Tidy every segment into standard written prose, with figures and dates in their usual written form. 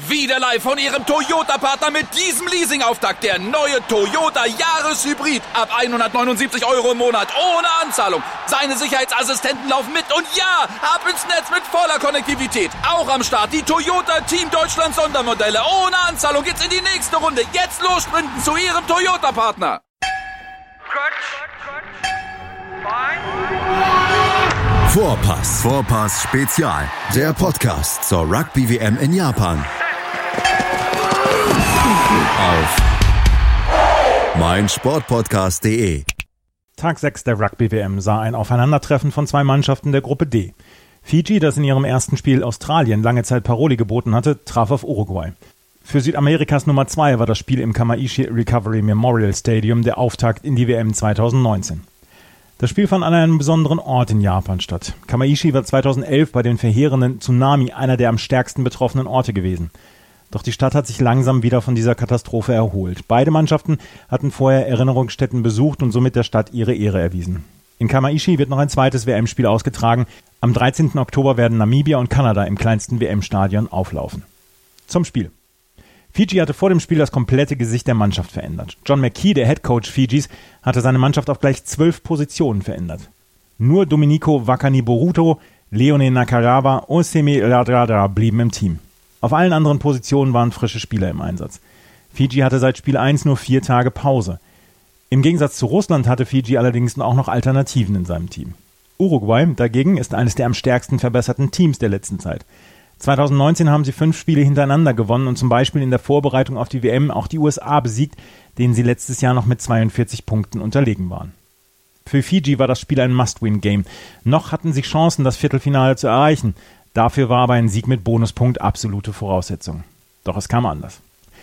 Wieder live von Ihrem Toyota-Partner mit diesem Leasing-Auftakt. Der neue Toyota Jahreshybrid. Ab 179 € im Monat. Ohne Anzahlung. Seine Sicherheitsassistenten laufen mit. Und ja, ab ins Netz mit voller Konnektivität. Auch am Start die Toyota Team Deutschland Sondermodelle. Ohne Anzahlung geht's in die nächste Runde. Jetzt los sprinten zu Ihrem Toyota-Partner. Vorpass Spezial. Der Podcast zur Rugby-WM in Japan. Auf meinsportpodcast.de. Tag 6 der Rugby-WM sah ein Aufeinandertreffen von zwei Mannschaften der Gruppe D. Fiji, das in ihrem ersten Spiel Australien lange Zeit Paroli geboten hatte, traf auf Uruguay. Für Südamerikas Nummer 2 war das Spiel im Kamaishi Recovery Memorial Stadium der Auftakt in die WM 2019. Das Spiel fand an einem besonderen Ort in Japan statt. Kamaishi war 2011 bei den verheerenden Tsunami einer der am stärksten betroffenen Orte gewesen. Doch die Stadt hat sich langsam wieder von dieser Katastrophe erholt. Beide Mannschaften hatten vorher Erinnerungsstätten besucht und somit der Stadt ihre Ehre erwiesen. In Kamaishi wird noch ein zweites WM-Spiel ausgetragen. Am 13. Oktober werden Namibia und Kanada im kleinsten WM-Stadion auflaufen. Zum Spiel. Fiji hatte vor dem Spiel das komplette Gesicht der Mannschaft verändert. John McKee, der Headcoach Fijis, hatte seine Mannschaft auf gleich 12 Positionen verändert. Nur Domenico Wakaniboruto, Leone Nakarawa und Semi Radradra blieben im Team. Auf allen anderen Positionen waren frische Spieler im Einsatz. Fiji hatte seit Spiel 1 nur 4 Tage Pause. Im Gegensatz zu Russland hatte Fiji allerdings auch noch Alternativen in seinem Team. Uruguay dagegen ist eines der am stärksten verbesserten Teams der letzten Zeit. 2019 haben sie 5 Spiele hintereinander gewonnen und zum Beispiel in der Vorbereitung auf die WM auch die USA besiegt, denen sie letztes Jahr noch mit 42 Punkten unterlegen waren. Für Fiji war das Spiel ein Must-Win-Game. Noch hatten sie Chancen, das Viertelfinale zu erreichen. Dafür war aber ein Sieg mit Bonuspunkt absolute Voraussetzung. Doch es kam anders.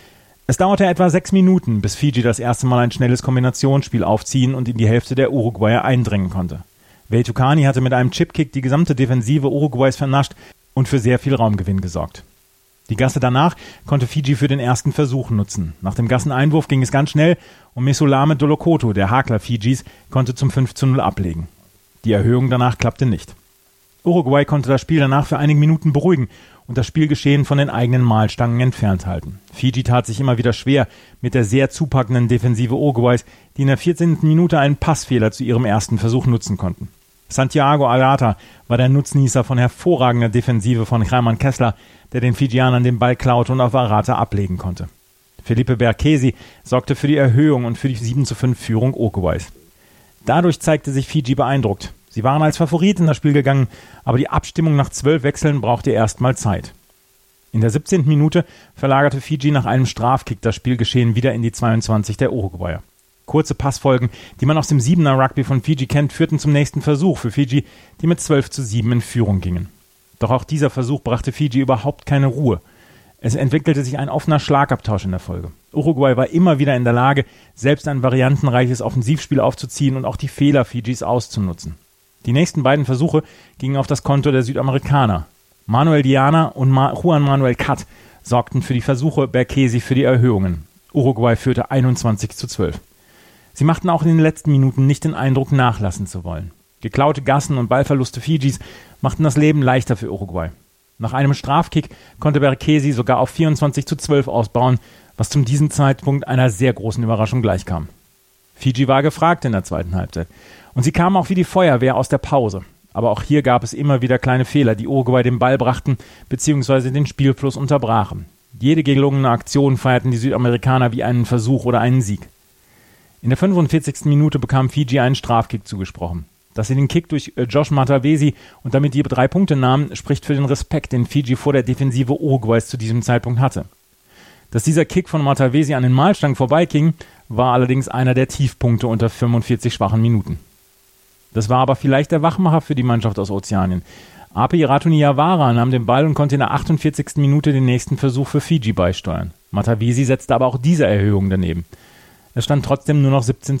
Es dauerte etwa 6 Minuten, bis Fiji das erste Mal ein schnelles Kombinationsspiel aufziehen und in die Hälfte der Uruguayer eindringen konnte. Veitukani hatte mit einem Chipkick die gesamte Defensive Uruguays vernascht und für sehr viel Raumgewinn gesorgt. Die Gasse danach konnte Fiji für den ersten Versuch nutzen. Nach dem Gasseneinwurf ging es ganz schnell und Mesolame Dolokoto, der Hakler Fijis, konnte zum 5:0 ablegen. Die Erhöhung danach klappte nicht. Uruguay konnte das Spiel danach für einige Minuten beruhigen und das Spielgeschehen von den eigenen Mahlstangen entfernt halten. Fiji tat sich immer wieder schwer mit der sehr zupackenden Defensive Uruguays, die in der 14. Minute einen Passfehler zu ihrem ersten Versuch nutzen konnten. Santiago Arata war der Nutznießer von hervorragender Defensive von German Kessler, der den Fijianern den Ball klaute und auf Arata ablegen konnte. Felipe Berkesi sorgte für die Erhöhung und für die 7:5 Führung Uruguays. Dadurch zeigte sich Fiji beeindruckt. Sie waren als Favorit in das Spiel gegangen, aber die Abstimmung nach 12 Wechseln brauchte erstmal Zeit. In der 17. Minute verlagerte Fiji nach einem Strafkick das Spielgeschehen wieder in die 22 der Uruguayer. Kurze Passfolgen, die man aus dem 7er Rugby von Fiji kennt, führten zum nächsten Versuch für Fiji, die mit 12:7 in Führung gingen. Doch auch dieser Versuch brachte Fiji überhaupt keine Ruhe. Es entwickelte sich ein offener Schlagabtausch in der Folge. Uruguay war immer wieder in der Lage, selbst ein variantenreiches Offensivspiel aufzuziehen und auch die Fehler Fijis auszunutzen. Die nächsten beiden Versuche gingen auf das Konto der Südamerikaner. Manuel Diana und Juan Manuel Cat sorgten für die Versuche, Berkesi für die Erhöhungen. Uruguay führte 21:12. Sie machten auch in den letzten Minuten nicht den Eindruck, nachlassen zu wollen. Geklaute Gassen und Ballverluste Fijis machten das Leben leichter für Uruguay. Nach einem Strafkick konnte Berkesi sogar auf 24:12 ausbauen, was zu diesem Zeitpunkt einer sehr großen Überraschung gleichkam. Fiji war gefragt in der zweiten Halbzeit. Und sie kamen auch wie die Feuerwehr aus der Pause. Aber auch hier gab es immer wieder kleine Fehler, die Uruguay den Ball brachten bzw. den Spielfluss unterbrachen. Jede gelungene Aktion feierten die Südamerikaner wie einen Versuch oder einen Sieg. In der 45. Minute bekam Fiji einen Strafkick zugesprochen. Dass sie den Kick durch Josh Matavesi und damit die 3 Punkte nahmen, spricht für den Respekt, den Fiji vor der Defensive Uruguays zu diesem Zeitpunkt hatte. Dass dieser Kick von Matavesi an den Mahlstangen vorbeiging, war allerdings einer der Tiefpunkte unter 45 schwachen Minuten. Das war aber vielleicht der Wachmacher für die Mannschaft aus Ozeanien. Api Ratuniyawara nahm den Ball und konnte in der 48. Minute den nächsten Versuch für Fiji beisteuern. Matavesi setzte aber auch diese Erhöhung daneben. Es stand trotzdem nur noch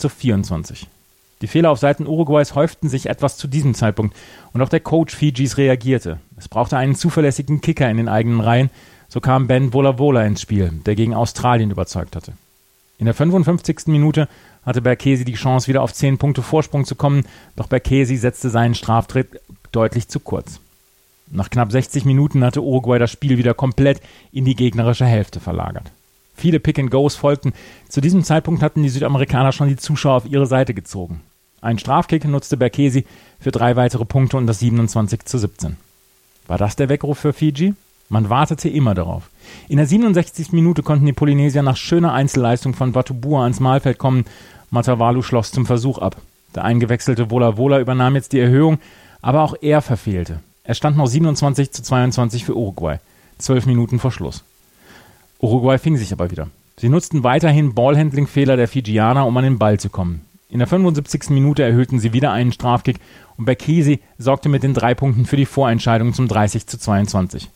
17:24. Die Fehler auf Seiten Uruguays häuften sich etwas zu diesem Zeitpunkt und auch der Coach Fijis reagierte. Es brauchte einen zuverlässigen Kicker in den eigenen Reihen, so kam Ben Volavola ins Spiel, der gegen Australien überzeugt hatte. In der 55. Minute hatte Berkesi die Chance, wieder auf 10 Punkte Vorsprung zu kommen, doch Berkesi setzte seinen Straftritt deutlich zu kurz. Nach knapp 60 Minuten hatte Uruguay das Spiel wieder komplett in die gegnerische Hälfte verlagert. Viele Pick-and-Goes folgten. Zu diesem Zeitpunkt hatten die Südamerikaner schon die Zuschauer auf ihre Seite gezogen. Einen Strafkick nutzte Berkesi für 3 weitere Punkte und das 27:17. War das der Weckruf für Fiji? Man wartete immer darauf. In der 67. Minute konnten die Polynesier nach schöner Einzelleistung von Watubua ans Mahlfeld kommen. Matavalu schloss zum Versuch ab. Der eingewechselte Wola Wola übernahm jetzt die Erhöhung, aber auch er verfehlte. Es stand noch 27:22 für Uruguay. 12 Minuten vor Schluss. Uruguay fing sich aber wieder. Sie nutzten weiterhin Ballhandling-Fehler der Fijianer, um an den Ball zu kommen. In der 75. Minute erhöhten sie wieder einen Strafkick und Berkesi sorgte mit den 3 Punkten für die Vorentscheidung zum 30:22.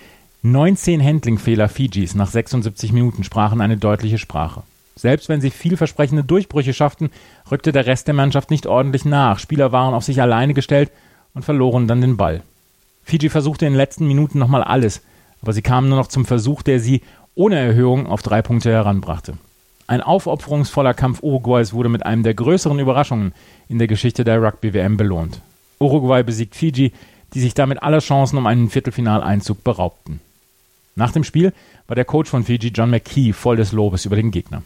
19 Handling-Fehler Fijis nach 76 Minuten sprachen eine deutliche Sprache. Selbst wenn sie vielversprechende Durchbrüche schafften, rückte der Rest der Mannschaft nicht ordentlich nach. Spieler waren auf sich alleine gestellt und verloren dann den Ball. Fiji versuchte in den letzten Minuten nochmal alles, aber sie kamen nur noch zum Versuch, der sie ohne Erhöhung auf 3 Punkte heranbrachte. Ein aufopferungsvoller Kampf Uruguays wurde mit einem der größeren Überraschungen in der Geschichte der Rugby-WM belohnt. Uruguay besiegt Fiji, die sich damit aller Chancen um einen Viertelfinaleinzug beraubten. Nach dem Spiel war der Coach von Fiji, John McKee, voll des Lobes über den Gegner.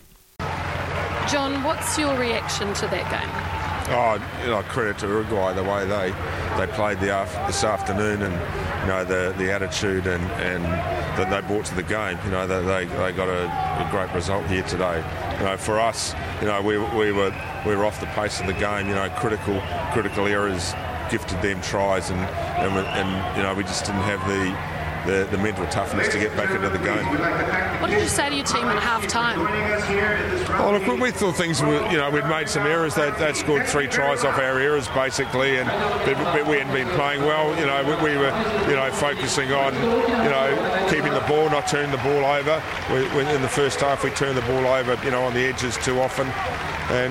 John, what's your reaction to that game? Credit to Uruguay, the way they played this afternoon, and the attitude and that they brought to the game. They got a great result here today. For us, we were off the pace of the game. Critical errors gifted them tries, and we just didn't have the mental toughness to get back into the game. What did you say to your team at half-time? Oh, look, we thought things were, we'd made some errors. They'd scored 3 tries off our errors, basically, but we hadn't been playing well. We were, focusing on, keeping the ball, not turning the ball over. In the first half, we turned the ball over, on the edges too often, and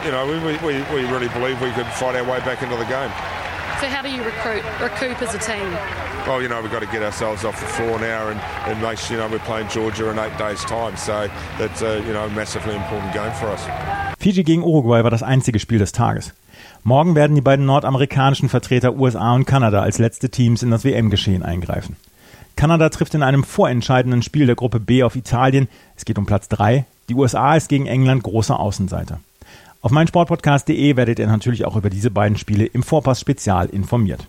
we really believe we could fight our way back into the game. So how do you recoup as a team? Well, we've got to get ourselves off the floor now and make sure, we're playing Georgia in 8 days' time. So that's, a massively important game for us. Fiji gegen Uruguay war das einzige Spiel des Tages. Morgen werden die beiden nordamerikanischen Vertreter USA und Kanada als letzte Teams in das WM-Geschehen eingreifen. Kanada trifft in einem vorentscheidenden Spiel der Gruppe B auf Italien. Es geht um Platz 3. Die USA ist gegen England großer Außenseiter. Auf meinsportpodcast.de werdet ihr natürlich auch über diese beiden Spiele im Vorpass-Spezial informiert.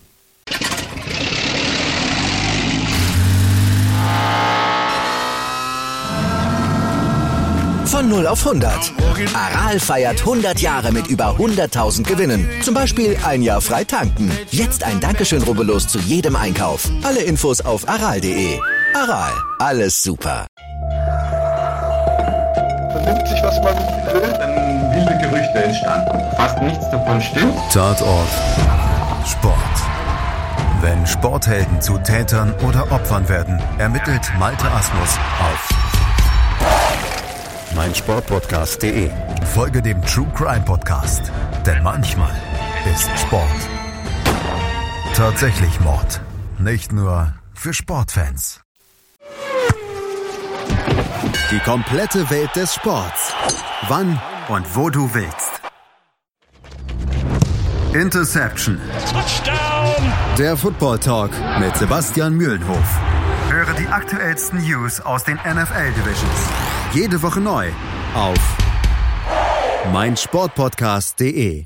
Von 0 auf 100. Aral feiert 100 Jahre mit über 100.000 Gewinnen. Zum Beispiel 1 Jahr frei tanken. Jetzt ein Dankeschön, rubbellos zu jedem Einkauf. Alle Infos auf aral.de. Aral, alles super. Vernimmt sich, was man will. Dann wilde Gerüchte entstanden. Fast nichts davon stimmt. Tatort Sport. Wenn Sporthelden zu Tätern oder Opfern werden, ermittelt Malte Asmus auf meinsportpodcast.de. Folge dem True Crime Podcast, denn manchmal ist Sport tatsächlich Mord. Nicht nur für Sportfans. Die komplette Welt des Sports. Wann und wo du willst. Interception. Touchdown. Der Football Talk mit Sebastian Mühlenhof. Höre die aktuellsten News aus den NFL Divisions. Jede Woche neu auf meinsportpodcast.de.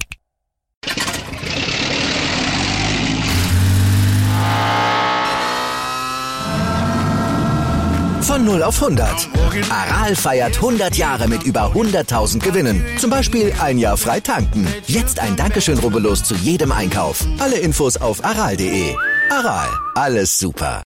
Von 0 auf 100. Aral feiert 100 Jahre mit über 100.000 Gewinnen. Zum Beispiel 1 Jahr frei tanken. Jetzt ein Dankeschön, rubbellos zu jedem Einkauf. Alle Infos auf aral.de. Aral, alles super.